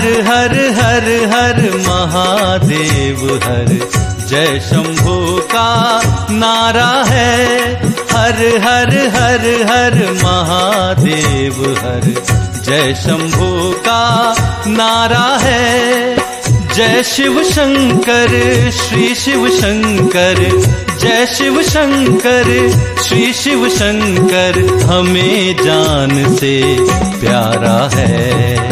हर हर हर हर महादेव हर, जय शंभो का नारा है। हर हर हर हर महादेव हर, जय शंभो का नारा है। जय शिव शंकर श्री शिव शंकर, जय शिव शंकर श्री शिव शंकर, हमें जान से प्यारा है।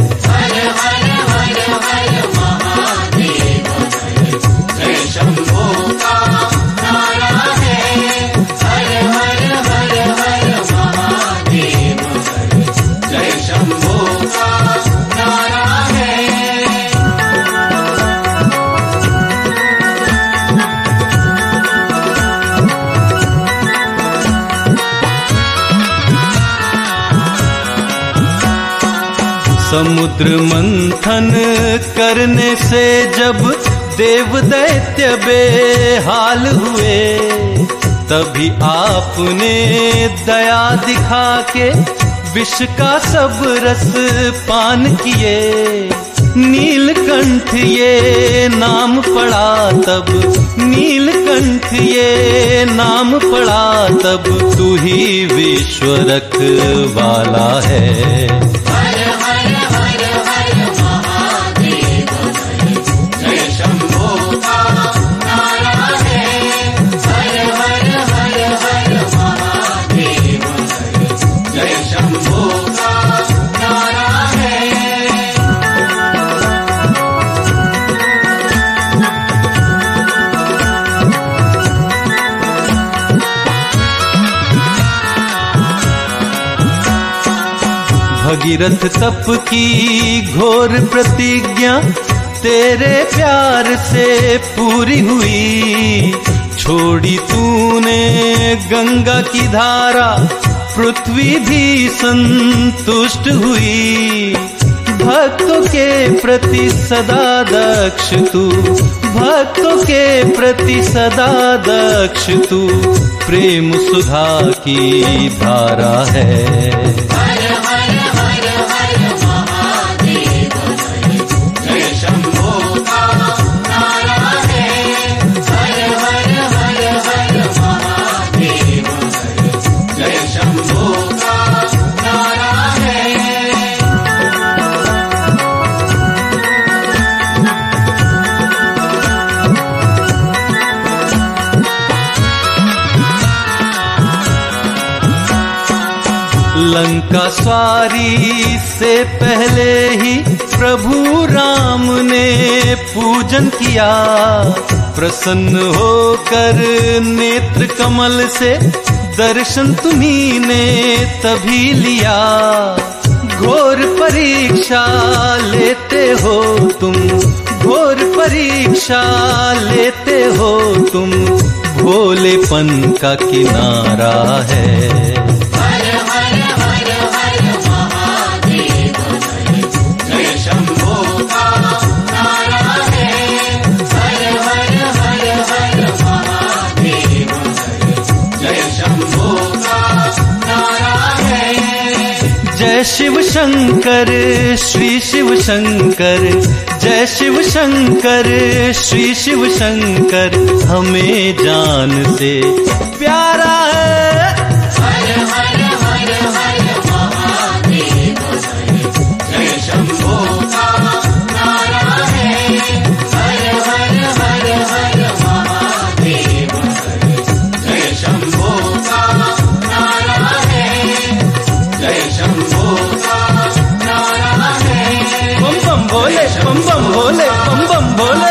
समुद्र मंथन करने से जब देव दैत्य बेहाल हुए, तभी आपने दया दिखा के विष का सब रस पान किए। नीलकंठ ये नाम पड़ा तब, नीलकंठ ये नाम पड़ा तब, तू ही विश्व रखवाला है। भगीरथ तप की घोर प्रतिज्ञा तेरे प्यार से पूरी हुई। छोड़ी तूने गंगा की धारा, पृथ्वी भी संतुष्ट हुई। भक्तों के प्रति सदा दक्ष तू, भक्तों के प्रति सदा दक्ष तू, प्रेम सुधा की धारा है। लंका स्वारी से पहले ही प्रभु राम ने पूजन किया। प्रसन्न होकर नेत्र कमल से दर्शन तुम्ही ने तभी लिया। घोर परीक्षा लेते हो तुम, घोर परीक्षा लेते हो तुम, भोलेपन का किनारा है। जय शिव शंकर श्री शिव शंकर, जय शिव शंकर श्री शिव शंकर, हमें जान से प्यारा है। हर हर हर हर महादेव जय शंभो का नारा है। हर हर हर हर महादेव जय शंभो का नारा है। जय शंभो का नारा है। बम बम भोले, बम बम भोले, बम बम भोले।